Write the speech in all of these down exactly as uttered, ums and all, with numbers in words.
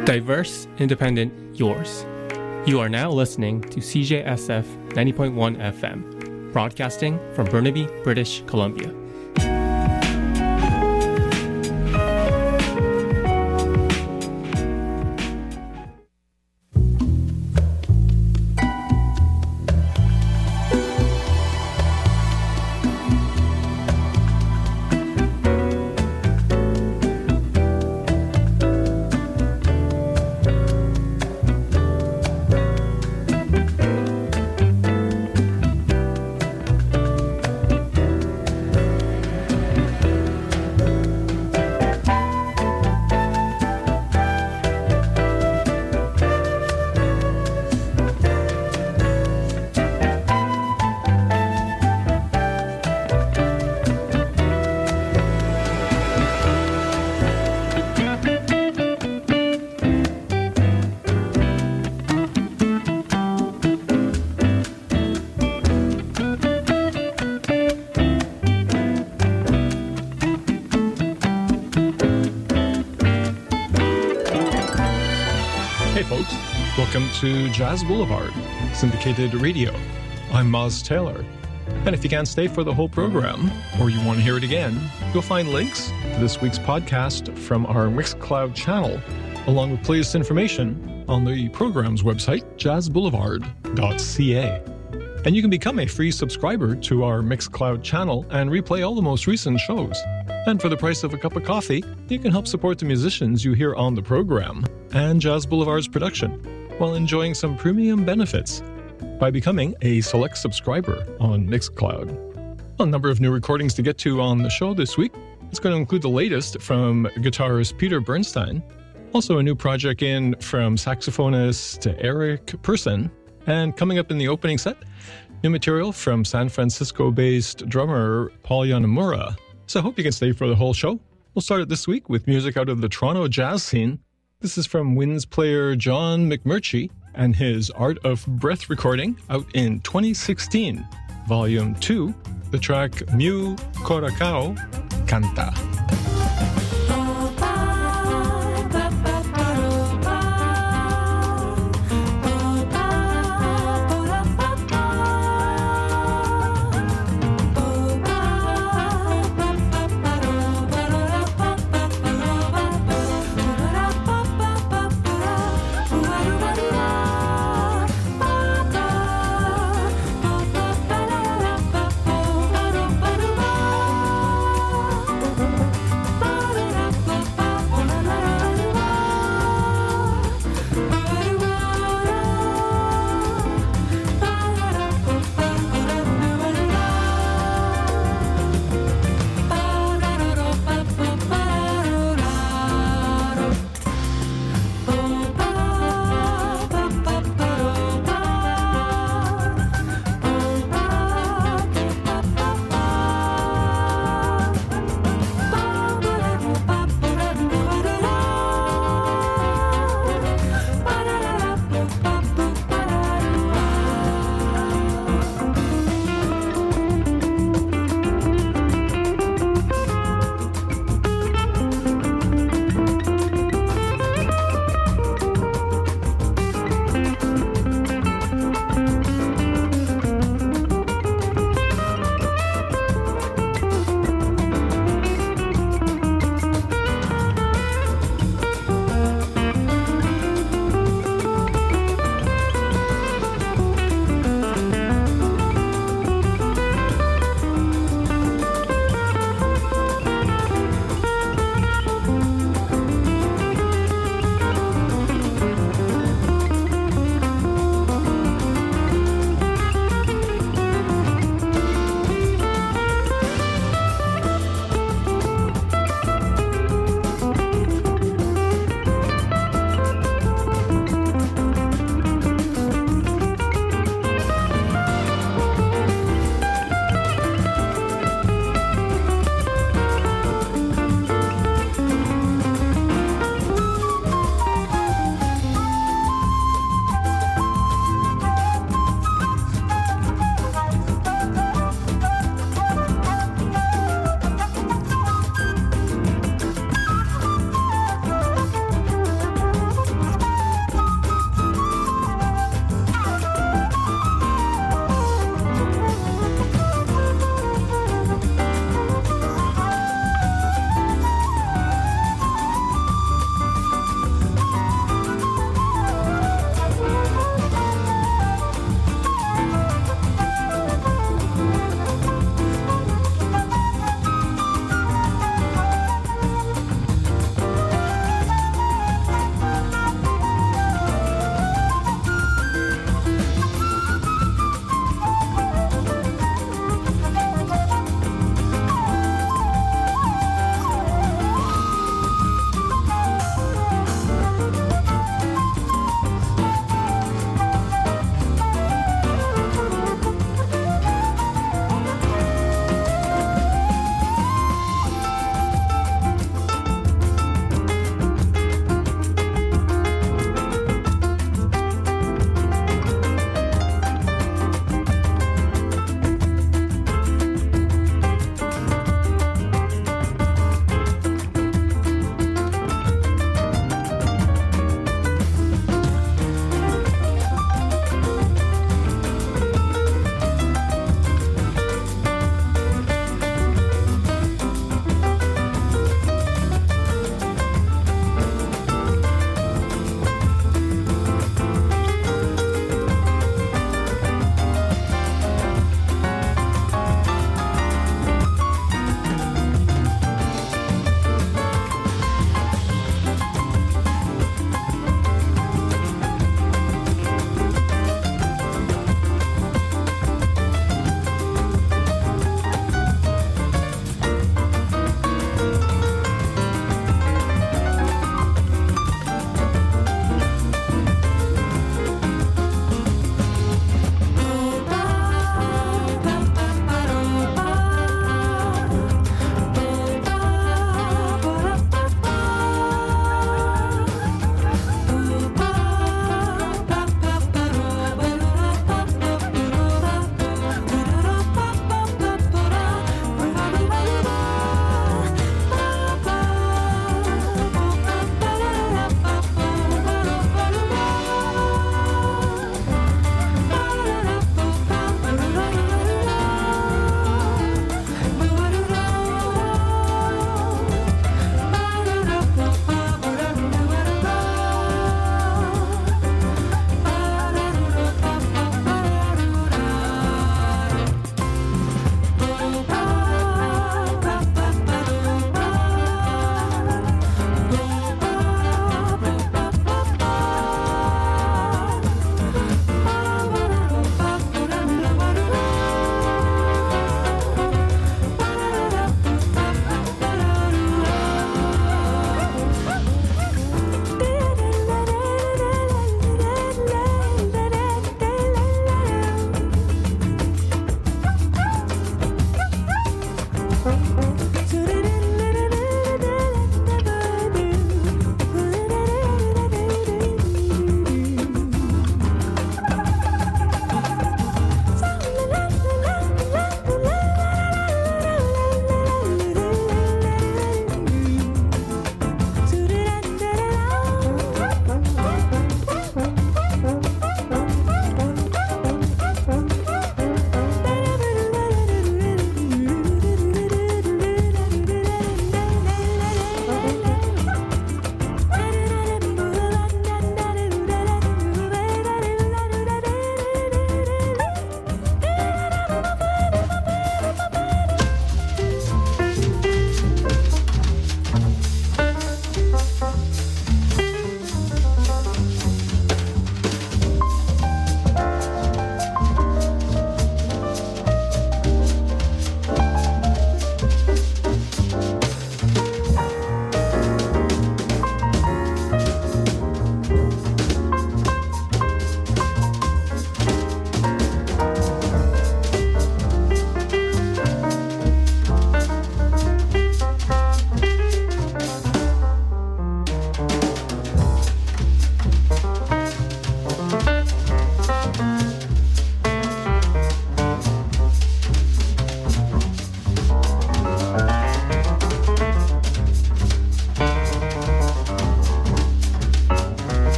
Diverse, independent, yours. You are now listening to C J S F ninety point one F M, broadcasting from Burnaby, British Columbia. Welcome to Jazz Boulevard, syndicated radio. I'm Moz Taylor. And if you can't stay for the whole program, or you want to hear it again, you'll find links to this week's podcast from our Mixcloud channel, along with playlist information on the program's website, jazz boulevard dot c a. And you can become a free subscriber to our Mixcloud channel and replay all the most recent shows. And for the price of a cup of coffee, you can help support the musicians you hear on the program and Jazz Boulevard's production, while enjoying some premium benefits by becoming a select subscriber on Mixcloud. A number of new recordings to get to on the show this week. It's going to include the latest from guitarist Peter Bernstein, also a new project in from saxophonist Eric Persson, and coming up in the opening set, new material from San Francisco-based drummer Paul Yanamura. So I hope you can stay for the whole show. We'll start it this week with music out of the Toronto jazz scene. This is from Winds player John McMurtry and his Art of Breath recording out in twenty sixteen, Volume two, the track Miu Coracao Canta. Bye.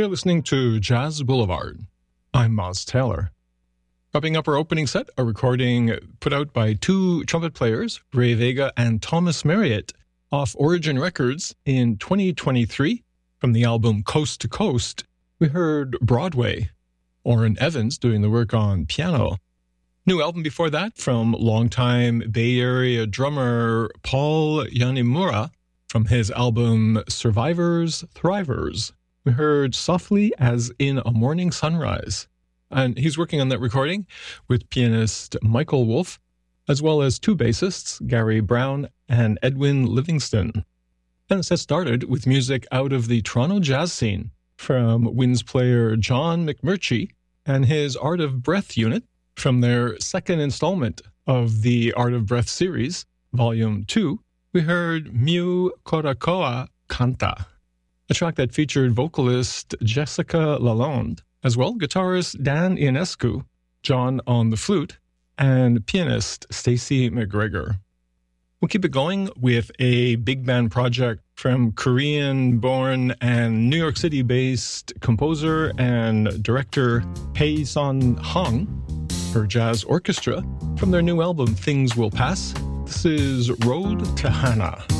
You're listening to Jazz Boulevard. I'm Moz Taylor. Wrapping up our opening set, a recording put out by two trumpet players, Ray Vega and Thomas Marriott, off Origin Records in twenty twenty-three. From the album Coast to Coast, we heard Broadway, Orrin Evans doing the work on piano. New album before that from longtime Bay Area drummer Paul Yanimura from his album Survivors, Thrivers. We heard Softly as in a Morning Sunrise. And he's working on that recording with pianist Michael Wolf, as well as two bassists, Gary Brown and Edwin Livingston. Then the set started with music out of the Toronto jazz scene from winds player John McMurtry and his Art of Breath unit from their second installment of the Art of Breath series, Volume two. We heard Miu Korakoa Kanta, a track that featured vocalist Jessica Lalonde, as well guitarist Dan Ionescu, John on the flute, and pianist Stacey McGregor. We'll keep it going with a big band project from Korean-born and New York City-based composer and director Hae Sun Hong, her jazz orchestra, from their new album Things Will Pass. This is Road to Hana.